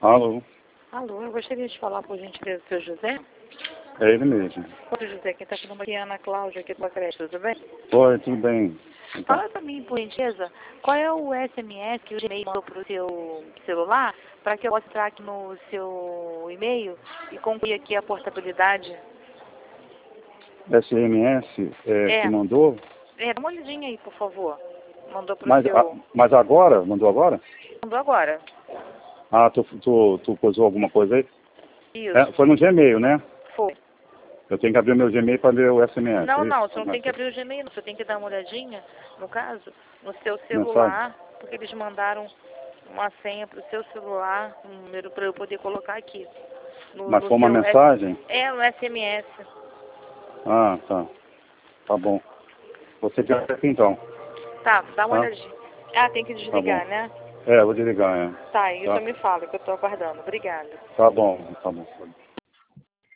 Alô, Alô, eu gostaria de falar, por gentileza, do seu José. é ele mesmo. Oi, José, quem está falando aqui é a Ana Cláudia, aqui do Acresce, tudo bem? Oi, tudo bem? Então, Fala para mim, por gentileza, qual é o SMS que o Gmail mandou para o seu celular, para que eu possa entrar aqui no seu e-mail e concluir aqui a portabilidade? SMS que mandou, Dá uma olhadinha aí, por favor. Mandou para o mas, seu... mas agora? Mandou agora? Mandou agora. Ah, tu coisou alguma coisa aí? Isso, Foi no Gmail, né? foi. Eu tenho que abrir meu Gmail para ver o SMS. Não, é não, isso? você não tem que abrir o Gmail, você tem que dar uma olhadinha, no caso, no seu Mensagem? celular, porque eles mandaram uma senha para o seu celular, um número para eu poder colocar aqui. Mas No foi uma seu mensagem? no SMS. Ah, tá. Tá bom. Você quer aqui então? Tá, dá uma Tá? olhadinha. Ah, tem que Tá bom. desligar, né? Vou desligar, Tá, isso Tá. me fala, que eu tô aguardando. Obrigada. Tá bom, tá bom.